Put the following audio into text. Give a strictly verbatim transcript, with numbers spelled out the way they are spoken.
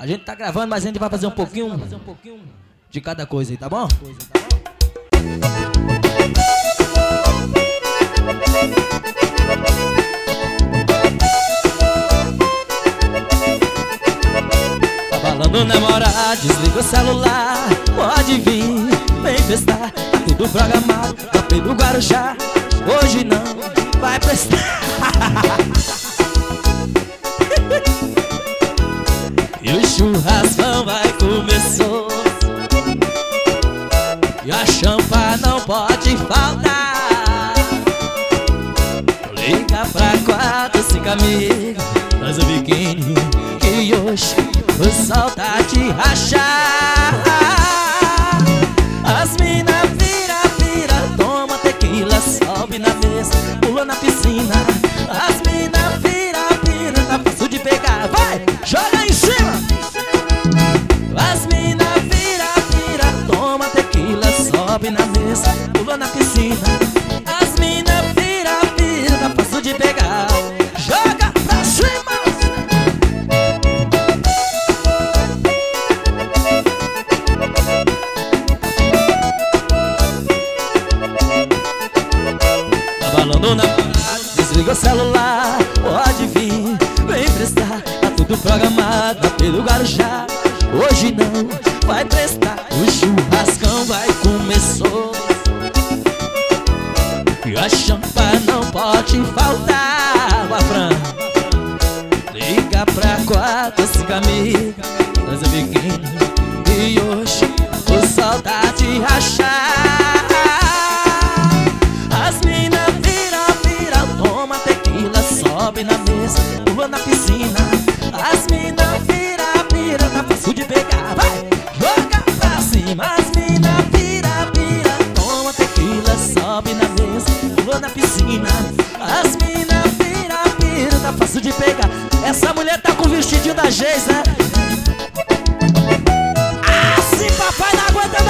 A gente tá gravando, mas a gente vai fazer um pouquinho de cada coisa aí, tá bom? Tá falando namorar, desliga o celular. Pode vir, vem festar. Tá tudo programado, tá pelo Guarujá. Hoje não vai prestar. E o churrascão vai começar. E a champa não pode faltar. Liga pra quatro, cinco amigos, faz o biquíni, que hoje o sol tá de rachar. As mina vira, vira, toma tequila, sobe na mesa, pula na piscina. As mina vira, vira, tá fácil de pegar, vai, joga em cima. As mina vira, vira, toma tequila, sobe na mesa, pula na piscina. As mina vira, vira, tá fácil de pegar, joga pra cima. Tá balando na parada, desliga o celular. Pode vir, vem prestar. Tá tudo programado pelo Guarujá. Hoje não vai prestar. O churrascão vai começar. E a champa não pode faltar. Bafran, liga pra quatro, cinco amigos, faz o biquíni, e hoje o sol tá de rachar. As mina vira, vira, toma tequila, sobe na mesa, pula na piscina. As mina vira, vira, tá fácil de pegar, vai, joga pra cima. As mina vira, vira, toma tequila, sobe na mesa, pula na piscina. As mina vira, vira, tá fácil de pegar. Essa mulher tá com o vestidinho da Geis, né? Ah, sim, papai, não aguenta